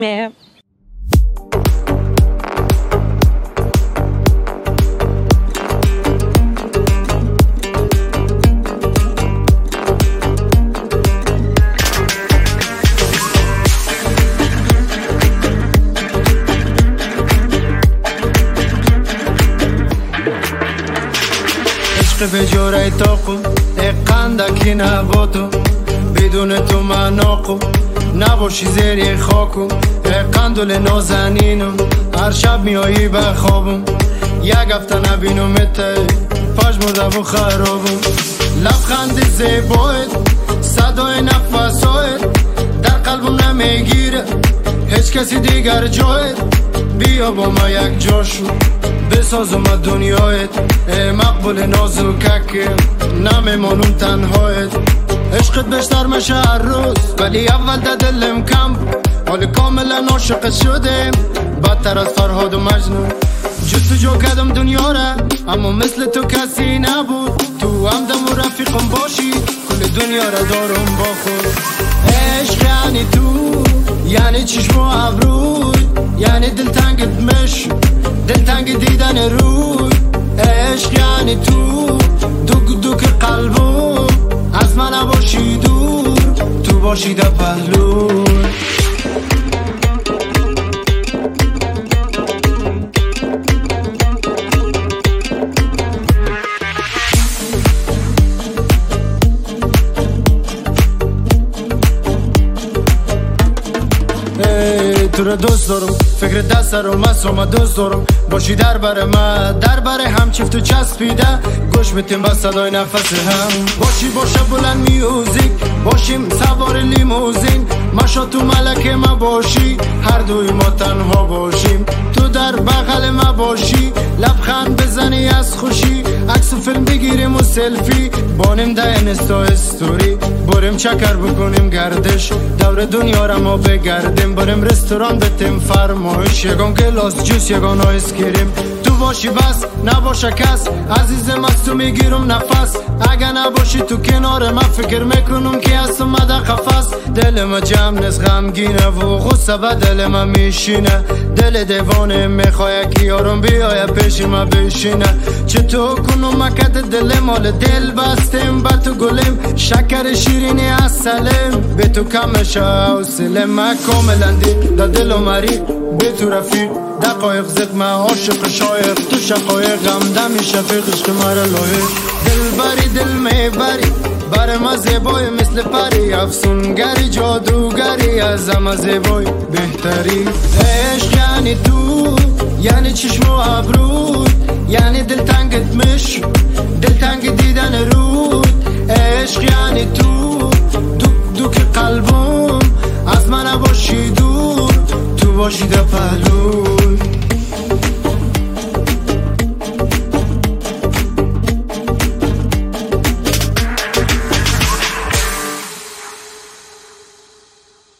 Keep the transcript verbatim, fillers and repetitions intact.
Yeah. به جوره تاقو اقندکی نباتو بدون تو من آقو نباشی زیر خاکو اقندل نازنینو هر شب میایی به خوابم یک هفته نبینم ته پشم و خرابم لبخند زیبایت صدای نفسایت در قلبم نمیگیره هیچ کسی دیگر جایت بیا با ما یک جاشو بسازم دنیایت ای مقبول نازوکک نمیمانم تنهایت عشقت بیشتر میشه هر روز ولی اول ده دلم کم حال کاملا عاشق شدم بدتر از فرهاد و مجنون جستجو کردم دنیا را اما مثل تو کسی نبود تو همدم و رفیقم باشی کل دنیا را دارم با خود عشق یعنی تو یعنی چشم و ابروی یعنی دلتنگت مش دلتنگ دیدن روی عشق یعنی تو دوک دوک قلبم از من نباشی دور تو باشی در پهلو تو رو دوست دارم فکر دست رو مصرم دوست دارم باشی در بر من در بر هم چفت و چسبیده گوش میتیم با صدای نفس هم باشی باشه بلند میوزیک باشیم سوار لیموزین ماشا تو ملکه ما باشی هر دوی ما تنها باشیم تو در بغل ما باشی لبخند بزنی از خوشی عکس و فیلم بگیریم و سلفی بانیم ده اینستا استوری بریم چکر بکنیم گردش دور دنیا را ما بگردیم بریم رستوران بتیم فرمایش یگان گلاس جوس یگان آیس کریم تو باشی بس نباشه کس عزیزم از تو میگیرم نفس اگه نباشی تو کنار من فکر میکنم که از اومده قفس دل ما جمع نیست غمگینه و غصه به دل ما میشینه دل دیوانه میخواه که یارم بیایه پیش ما بشینه چطور کنم مکت دل مال دل بستیم با تو گلیم شکر شیرینی از سلم به تو کمشه و سلم ما کاملا دی دا دل و مری به تو رفیق دقایق زد ما عاشق شایق تو شقایق غمدمی شفیق عشق مرا لایق دل بری دل میبری بر ما زیبای مثل پری افسونگری جادوگری از همه زیبای بهتری عشق یعنی تو یعنی چشم و ابروی یعنی دلتنگت مش دلتنگ دیدن رود عشق یعنی تو دوک دوک قلبم از من نباشی دور تو باشی در پهلو